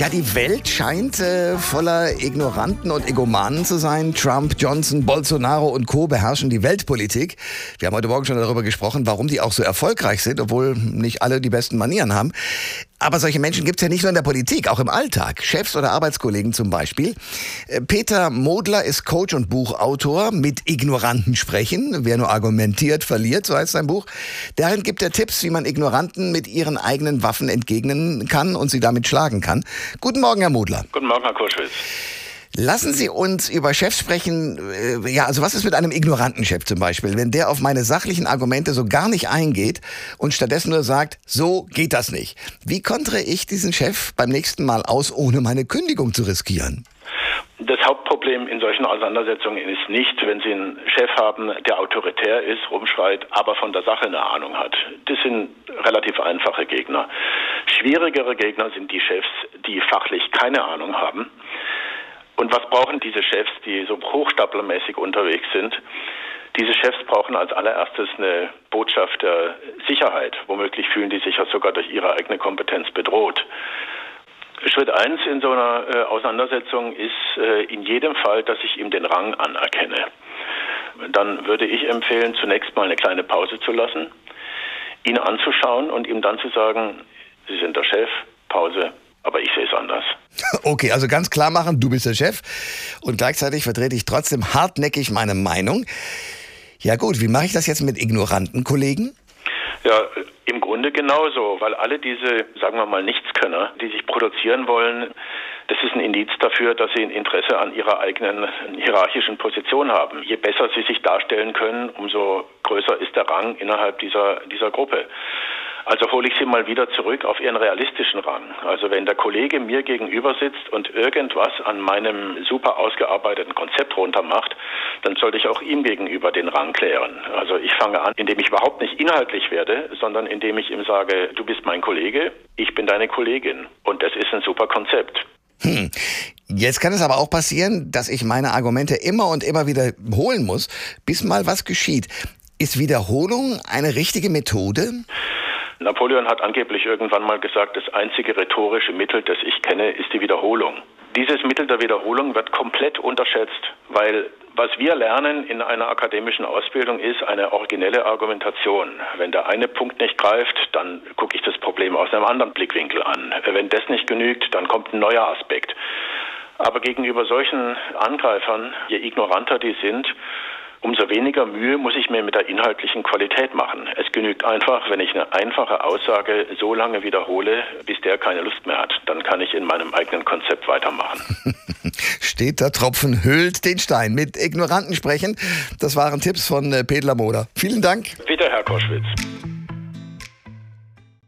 Ja, die Welt scheint voller Ignoranten und Egomanen zu sein. Trump, Johnson, Bolsonaro und Co. beherrschen die Weltpolitik. Wir haben heute Morgen schon darüber gesprochen, warum die auch so erfolgreich sind, obwohl nicht alle die besten Manieren haben. Aber solche Menschen gibt es ja nicht nur in der Politik, auch im Alltag. Chefs oder Arbeitskollegen zum Beispiel. Peter Modler ist Coach und Buchautor. Mit Ignoranten sprechen. Wer nur argumentiert, verliert, so heißt sein Buch. Darin gibt er Tipps, wie man Ignoranten mit ihren eigenen Waffen entgegnen kann und sie damit schlagen kann. Guten Morgen, Herr Modler. Guten Morgen, Herr Koschwitz. Lassen Sie uns über Chefs sprechen. Also was ist mit einem ignoranten Chef zum Beispiel, wenn der auf meine sachlichen Argumente so gar nicht eingeht und stattdessen nur sagt, so geht das nicht. Wie kontere ich diesen Chef beim nächsten Mal aus, ohne meine Kündigung zu riskieren? Das Hauptproblem in solchen Auseinandersetzungen ist nicht, wenn Sie einen Chef haben, der autoritär ist, rumschreit, aber von der Sache eine Ahnung hat. Das sind relativ einfache Gegner. Schwierigere Gegner sind die Chefs, die fachlich keine Ahnung haben. Und was brauchen diese Chefs, die so hochstaplermäßig unterwegs sind? Diese Chefs brauchen als allererstes eine Botschaft der Sicherheit. Womöglich fühlen die sich ja sogar durch ihre eigene Kompetenz bedroht. Schritt 1 in so einer Auseinandersetzung ist in jedem Fall, dass ich ihm den Rang anerkenne. Dann würde ich empfehlen, zunächst mal eine kleine Pause zu lassen, ihn anzuschauen und ihm dann zu sagen, Sie sind der Chef, Pause, aber ich sehe es anders. Okay, also ganz klar machen, du bist der Chef und gleichzeitig vertrete ich trotzdem hartnäckig meine Meinung. Ja gut, wie mache ich das jetzt mit ignoranten Kollegen? Ja, im Grunde genauso, weil alle diese, sagen wir mal, Nichtskönner, die sich produzieren wollen, das ist ein Indiz dafür, dass sie ein Interesse an ihrer eigenen hierarchischen Position haben. Je besser sie sich darstellen können, umso größer ist der Rang innerhalb dieser Gruppe. Also hole ich sie mal wieder zurück auf ihren realistischen Rang. Also wenn der Kollege mir gegenüber sitzt und irgendwas an meinem super ausgearbeiteten Konzept runtermacht, dann sollte ich auch ihm gegenüber den Rang klären. Also ich fange an, indem ich überhaupt nicht inhaltlich werde, sondern indem ich ihm sage, du bist mein Kollege, ich bin deine Kollegin. Und das ist ein super Konzept. Jetzt kann es aber auch passieren, dass ich meine Argumente immer und immer wiederholen muss, bis mal was geschieht. Ist Wiederholung eine richtige Methode? Napoleon hat angeblich irgendwann mal gesagt, das einzige rhetorische Mittel, das ich kenne, ist die Wiederholung. Dieses Mittel der Wiederholung wird komplett unterschätzt, weil was wir lernen in einer akademischen Ausbildung ist eine originelle Argumentation. Wenn der eine Punkt nicht greift, dann gucke ich das Problem aus einem anderen Blickwinkel an. Wenn das nicht genügt, dann kommt ein neuer Aspekt. Aber gegenüber solchen Angreifern, je ignoranter die sind, umso weniger Mühe muss ich mir mit der inhaltlichen Qualität machen. Es genügt einfach, wenn ich eine einfache Aussage so lange wiederhole, bis der keine Lust mehr hat. Dann kann ich in meinem eigenen Konzept weitermachen. Steter Tropfen höhlt den Stein. Mit Ignoranten sprechen, das waren Tipps von Peter Modler. Vielen Dank. Bitte, Herr Koschwitz.